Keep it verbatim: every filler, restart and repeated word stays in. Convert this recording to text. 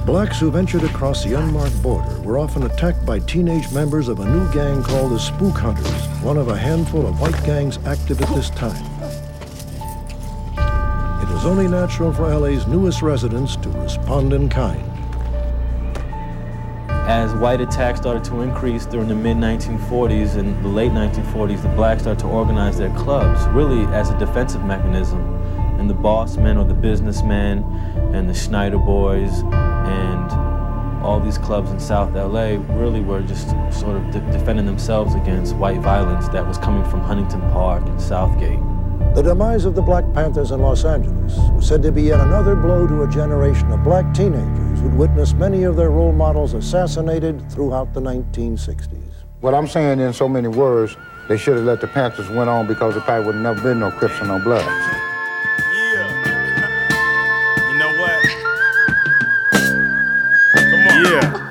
Blacks who ventured across the unmarked border were often attacked by teenage members of a new gang called the Spook Hunters, one of a handful of white gangs active at this time. It was only natural for L A's newest residents to respond in kind. As white attacks started to increase during the mid nineteen forties and the late nineteen forties, the blacks started to organize their clubs, really as a defensive mechanism. And the boss men or the businessmen and the Schneider boys and all these clubs in South L A really were just sort of de defending themselves against white violence that was coming from Huntington Park and Southgate. The demise of the Black Panthers in Los Angeles was said to be yet another blow to a generation of black teenagers who'd witnessed many of their role models assassinated throughout the nineteen sixties. What I'm saying in so many words, they should have let the Panthers win on because there probably would have never been no Crips and no Bloods.